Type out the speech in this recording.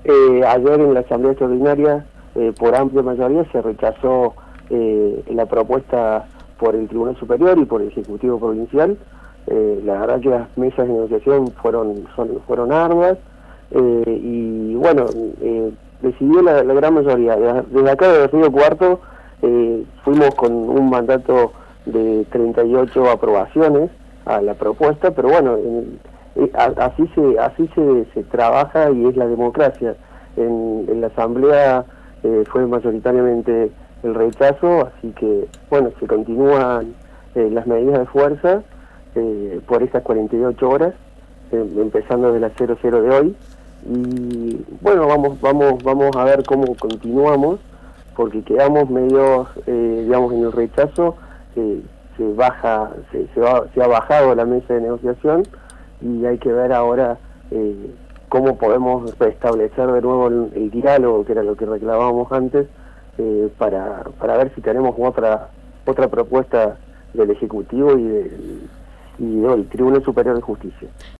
Ayer en la Asamblea Extraordinaria, por amplia mayoría, se rechazó la propuesta por el Tribunal Superior y por el Ejecutivo Provincial. La verdad que las mesas de negociación fueron arduas y bueno, decidió la gran mayoría. Desde acá de Río Cuarto fuimos con un mandato de 38 aprobaciones a la propuesta, pero bueno, así se trabaja y es la democracia. En la Asamblea fue mayoritariamente el rechazo, así que bueno, se continúan las medidas de fuerza por estas 48 horas, empezando de las 00 de hoy, y bueno, vamos a ver cómo continuamos, porque quedamos medio, digamos, en el rechazo. Se ha bajado la mesa de negociación y hay que ver ahora cómo podemos restablecer de nuevo el diálogo, que era lo que reclamábamos antes, para ver si tenemos otra propuesta del Ejecutivo y del Tribunal Superior de Justicia.